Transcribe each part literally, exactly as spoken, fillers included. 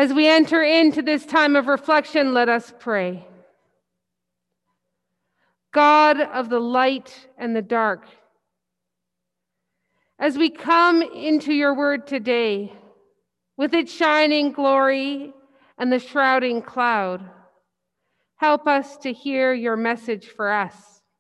As we enter into this time of reflection, let us pray. God of the light and the dark, as we come into your word today, with its shining glory and the shrouding cloud, help us to hear your message for us.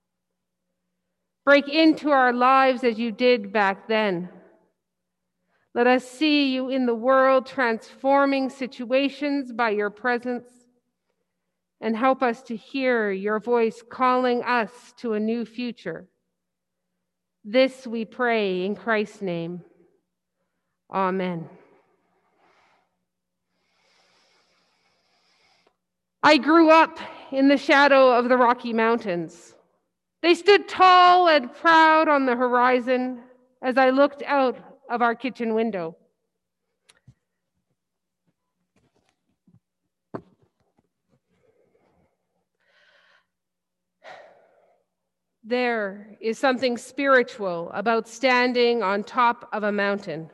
Break into our lives as you did back then. Let us see you in the world, transforming situations by your presence, and help us to hear your voice calling us to a new future. This we pray in Christ's name. Amen. I grew up in the shadow of the Rocky Mountains. They stood tall and proud on the horizon as I looked out of our kitchen window. There is something spiritual about standing on top of a mountain,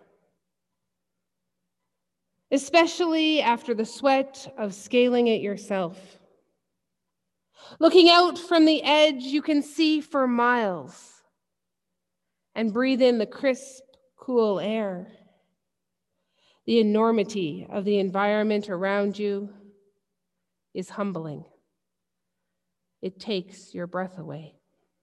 especially after the sweat of scaling it yourself. Looking out from the edge, you can see for miles and breathe in the crisp, cool air. The enormity of the environment around you is humbling. It takes your breath away.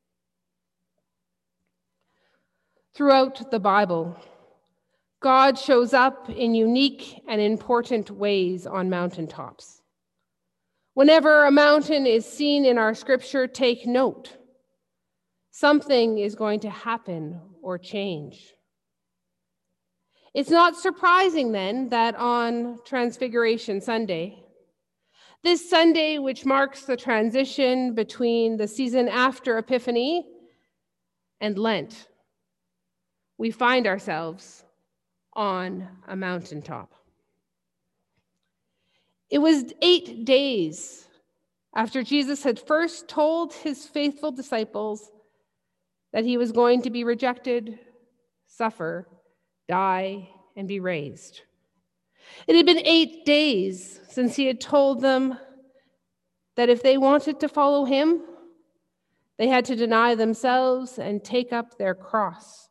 Throughout the Bible, God shows up in unique and important ways on mountaintops. Whenever a mountain is seen in our scripture, take note. Something is going to happen or change. It's not surprising then that on Transfiguration Sunday, this Sunday, which marks the transition between the season after Epiphany and Lent, we find ourselves on a mountaintop. It was eight days after Jesus had first told his faithful disciples that he was going to be rejected, suffer, die, and be raised. It had been eight days since he had told them that if they wanted to follow him, they had to deny themselves and take up their cross,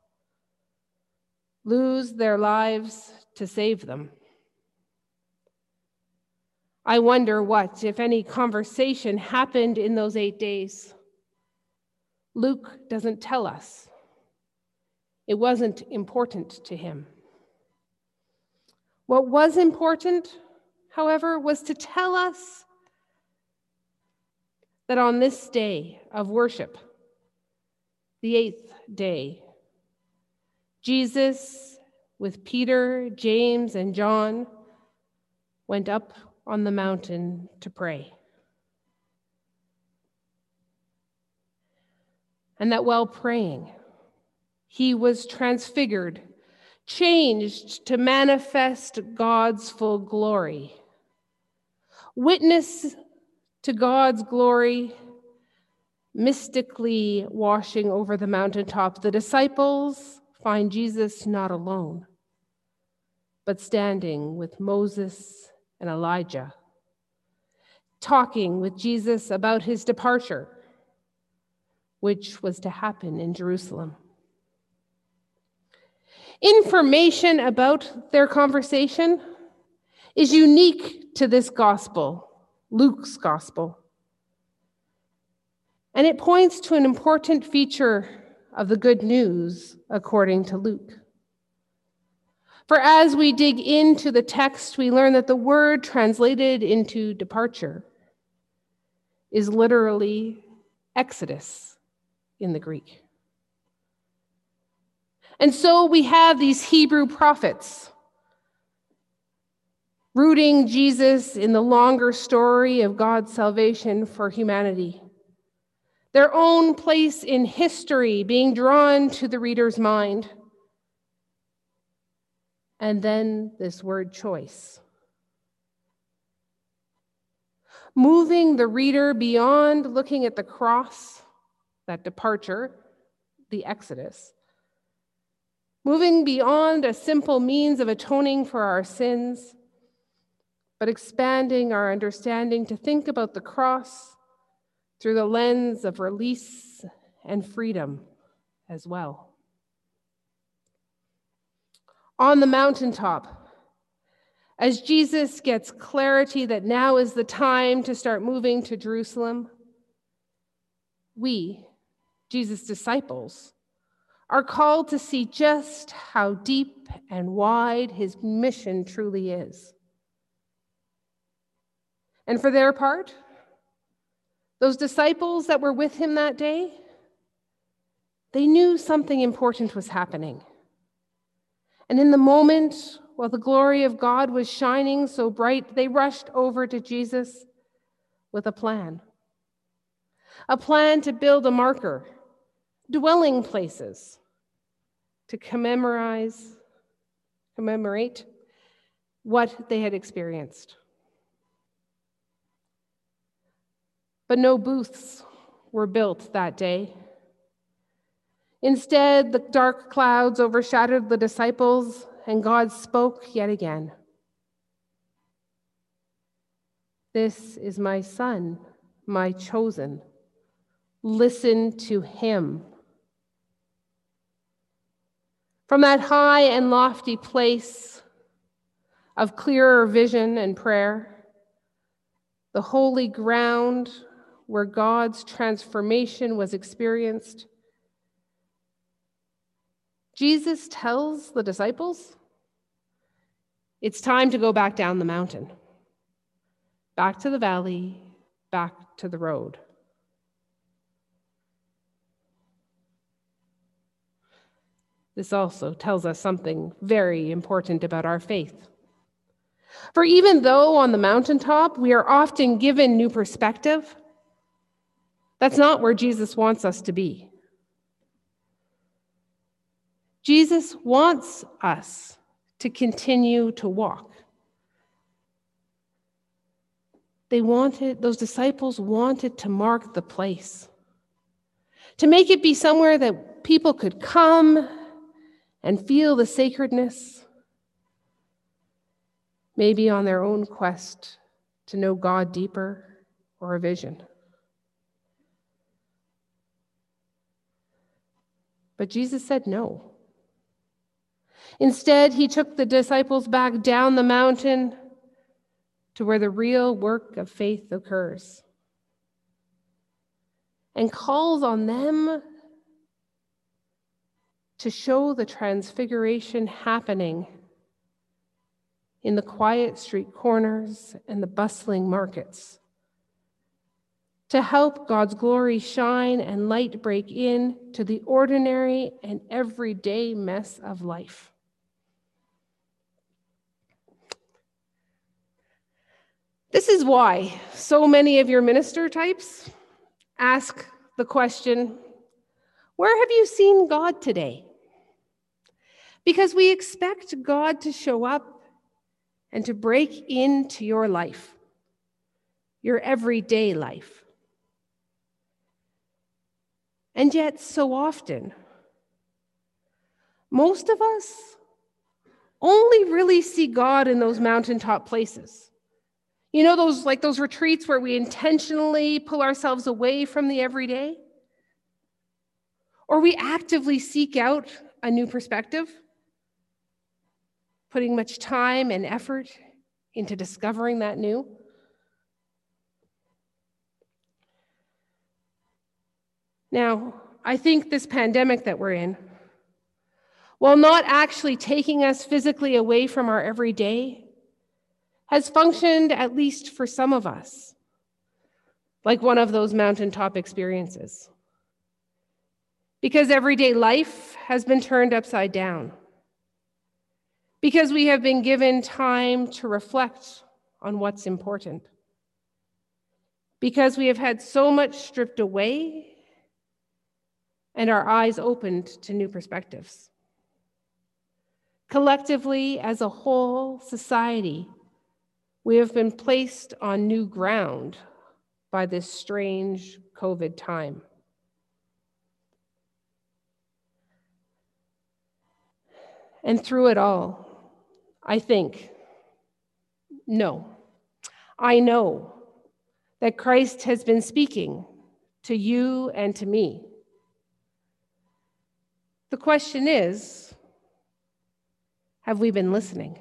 lose their lives to save them. I wonder what, if any, conversation happened in those eight days. Luke doesn't tell us. It wasn't important to him. What was important, however, was to tell us that on this day of worship, the eighth day, Jesus, with Peter, James, and John, went up on the mountain to pray. And that while praying, he was transfigured, changed to manifest God's full glory. Witness to God's glory mystically washing over the mountaintop, the disciples find Jesus not alone, but standing with Moses and Elijah, talking with Jesus about his departure, which was to happen in Jerusalem. Information about their conversation is unique to this gospel, Luke's gospel. And it points to an important feature of the good news according to Luke. For as we dig into the text, we learn that the word translated into departure is literally exodus in the Greek. And so we have these Hebrew prophets rooting Jesus in the longer story of God's salvation for humanity. Their own place in history being drawn to the reader's mind. And then this word choice. Moving the reader beyond looking at the cross, that departure, the exodus. Moving beyond a simple means of atoning for our sins but expanding our understanding to think about the cross through the lens of release and freedom as well. On the mountaintop, as Jesus gets clarity that now is the time to start moving to Jerusalem, we, Jesus' disciples, are called to see just how deep and wide his mission truly is. And for their part, those disciples that were with him that day, they knew something important was happening. And in the moment, while the glory of God was shining so bright, they rushed over to Jesus with a plan. A plan to build a marker, dwelling places, to commemorate, commemorate what they had experienced. But no booths were built that day. Instead, the dark clouds overshadowed the disciples, and God spoke yet again. "This is my son, my chosen. Listen to him." From that high and lofty place of clearer vision and prayer, the holy ground where God's transformation was experienced, Jesus tells the disciples, it's time to go back down the mountain, back to the valley, back to the road. This also tells us something very important about our faith. For even though on the mountaintop we are often given new perspective, that's not where Jesus wants us to be. Jesus wants us to continue to walk. They wanted, those disciples wanted to mark the place, to make it be somewhere that people could come and feel the sacredness, maybe on their own quest to know God deeper or a vision. But Jesus said no. Instead, he took the disciples back down the mountain to where the real work of faith occurs, and calls on them to show the transfiguration happening in the quiet street corners and the bustling markets, to help God's glory shine and light break in to the ordinary and everyday mess of life. This is why so many of your minister types ask the question, where have you seen God today? Because we expect God to show up and to break into your life, your everyday life. And yet, so often, most of us only really see God in those mountaintop places. You know, those like those retreats where we intentionally pull ourselves away from the everyday? Or we actively seek out a new perspective, putting much time and effort into discovering that new? Now, I think this pandemic that we're in, while not actually taking us physically away from our everyday, has functioned, at least for some of us, like one of those mountaintop experiences. Because everyday life has been turned upside down. Because we have been given time to reflect on what's important. Because we have had so much stripped away and our eyes opened to new perspectives. Collectively, as a whole society, we have been placed on new ground by this strange COVID time. And through it all, I think, no, I know that Christ has been speaking to you and to me. The question is, have we been listening?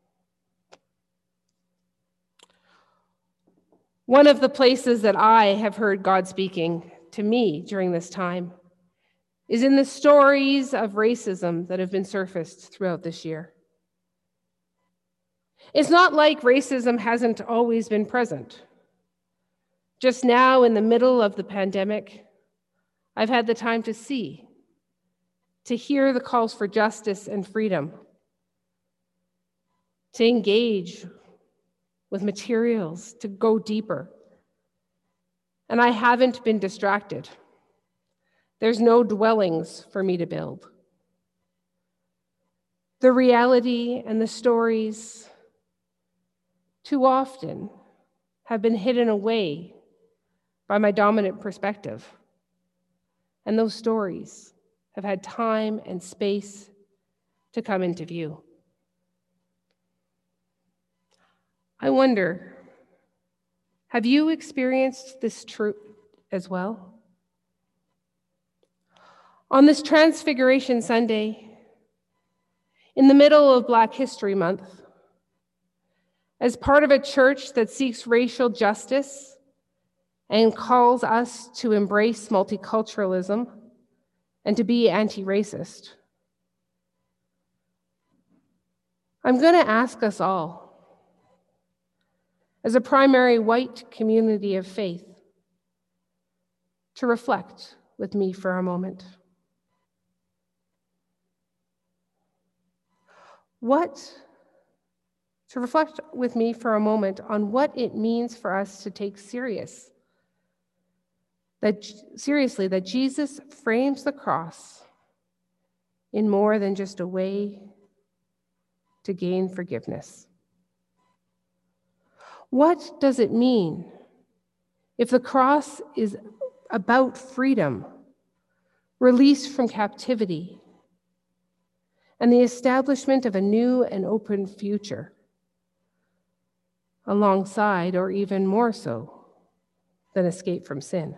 One of the places that I have heard God speaking to me during this time is in the stories of racism that have been surfaced throughout this year. It's not like racism hasn't always been present. Just now, in the middle of the pandemic, I've had the time to see, to hear the calls for justice and freedom, to engage with materials, to go deeper. And I haven't been distracted. There's no dwellings for me to build. The reality and the stories too often have been hidden away by my dominant perspective. And those stories have had time and space to come into view. I wonder, have you experienced this truth as well? On this Transfiguration Sunday, in the middle of Black History Month, as part of a church that seeks racial justice and calls us to embrace multiculturalism and to be anti-racist, I'm going to ask us all, as a primary white community of faith, to reflect with me for a moment. What, to reflect with me for a moment on what it means for us to take serious, that seriously, that Jesus frames the cross in more than just a way to gain forgiveness. What does it mean if the cross is about freedom, release from captivity, and the establishment of a new and open future, alongside, or even more so, than escape from sin?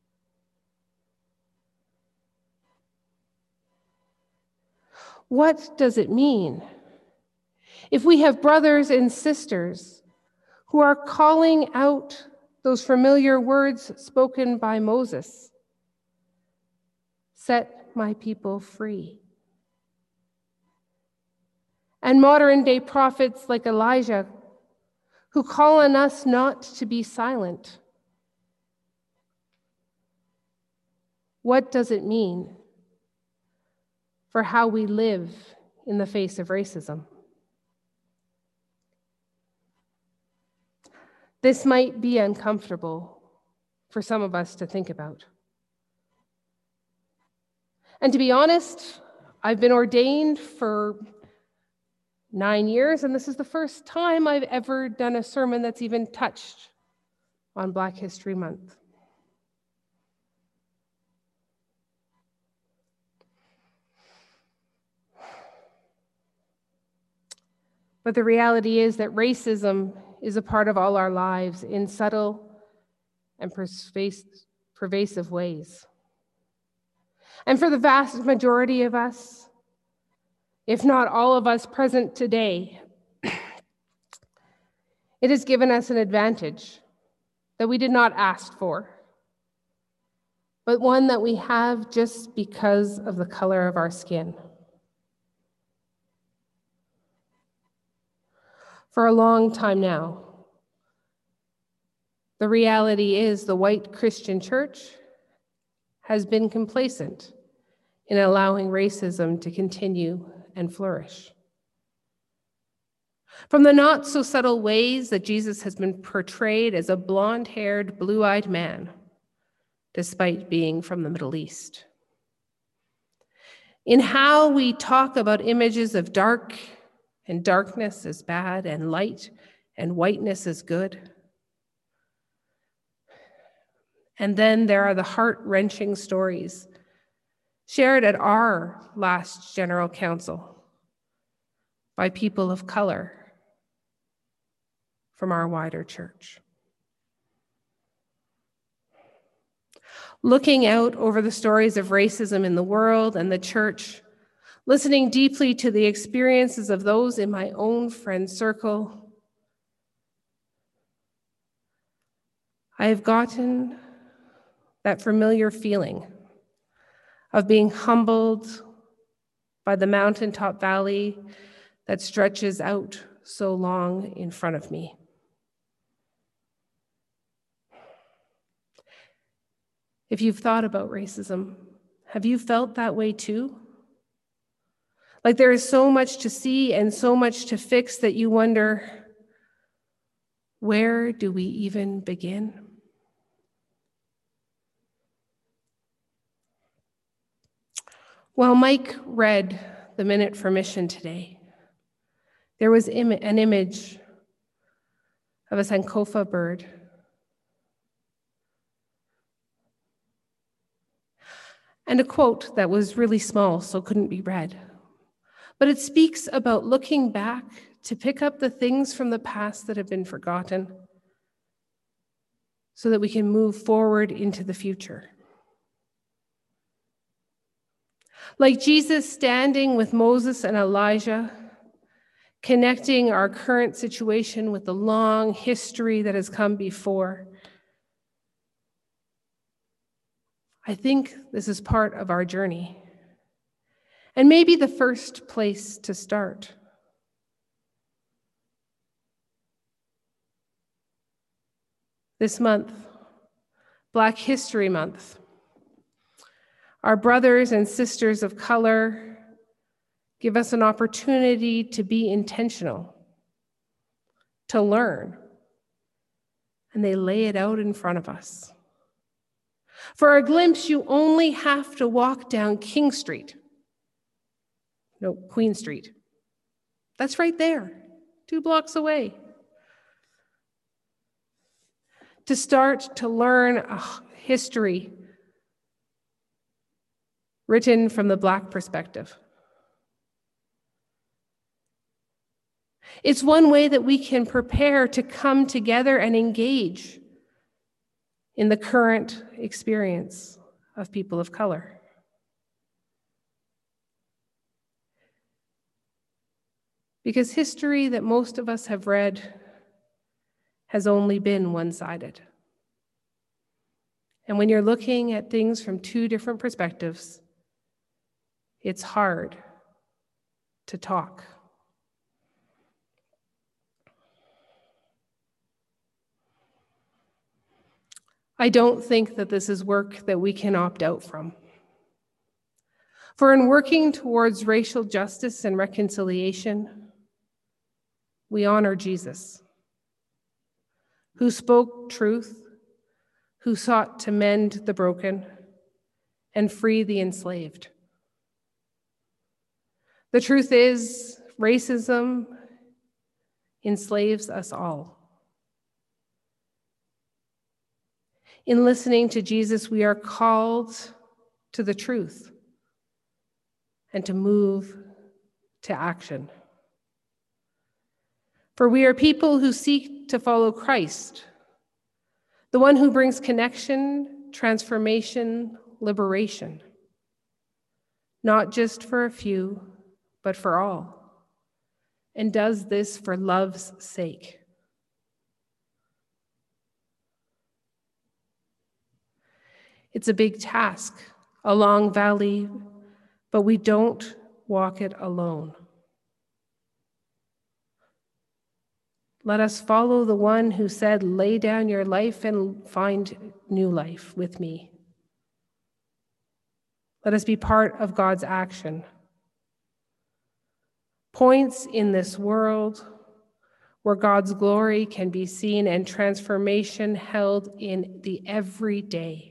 What does it mean if we have brothers and sisters who are calling out those familiar words spoken by Moses? Set my people free. And modern day prophets like Elijah, who call on us not to be silent. What does it mean for how we live in the face of racism? This might be uncomfortable for some of us to think about. And to be honest, I've been ordained for nine years, and this is the first time I've ever done a sermon that's even touched on Black History Month. But the reality is that racism is a part of all our lives in subtle and pervasive ways. And for the vast majority of us, if not all of us present today, it has given us an advantage that we did not ask for, but one that we have just because of the color of our skin. For a long time now, the reality is the white Christian church has been complacent in allowing racism to continue and flourish. From the not so subtle ways that Jesus has been portrayed as a blonde-haired, blue-eyed man, despite being from the Middle East. In how we talk about images of dark and darkness as bad, and light and whiteness as good. And then there are the heart-wrenching stories shared at our last General Council by people of color from our wider church. Looking out over the stories of racism in the world and the church, listening deeply to the experiences of those in my own friend circle, I have gotten that familiar feeling of being humbled by the mountaintop valley that stretches out so long in front of me. If you've thought about racism, have you felt that way too? Like there is so much to see and so much to fix that you wonder, where do we even begin? While Mike read the Minute for Mission today, there was im- an image of a Sankofa bird. And a quote that was really small, so couldn't be read. But it speaks about looking back to pick up the things from the past that have been forgotten so that we can move forward into the future. Like Jesus standing with Moses and Elijah, connecting our current situation with the long history that has come before, I think this is part of our journey, and maybe the first place to start. This month, Black History Month, our brothers and sisters of color give us an opportunity to be intentional, to learn, and they lay it out in front of us. For a glimpse, you only have to walk down King Street. No, Queen Street. That's right there, two blocks away. To start to learn a history written from the Black perspective. It's one way that we can prepare to come together and engage in the current experience of people of color. Because history that most of us have read has only been one-sided. And when you're looking at things from two different perspectives, it's hard to talk. I don't think that this is work that we can opt out from. For in working towards racial justice and reconciliation, we honor Jesus, who spoke truth, who sought to mend the broken and free the enslaved. The truth is, racism enslaves us all. In listening to Jesus, we are called to the truth and to move to action. For we are people who seek to follow Christ, the one who brings connection, transformation, liberation, not just for a few, but for all, and does this for love's sake. It's a big task, a long valley, but we don't walk it alone. Let us follow the one who said, "Lay down your life and find new life with me." Let us be part of God's action. Points in this world where God's glory can be seen and transformation held in the everyday.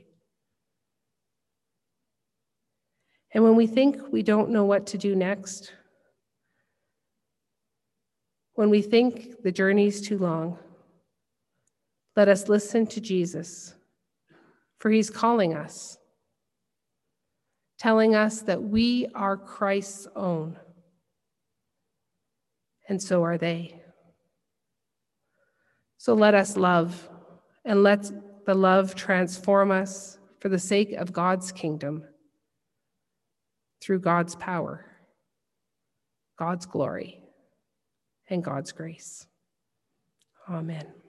And when we think we don't know what to do next, when we think the journey's too long, let us listen to Jesus, for he's calling us, telling us that we are Christ's own, and so are they. So let us love, and let the love transform us for the sake of God's kingdom, through God's power, God's glory, and God's grace. Amen.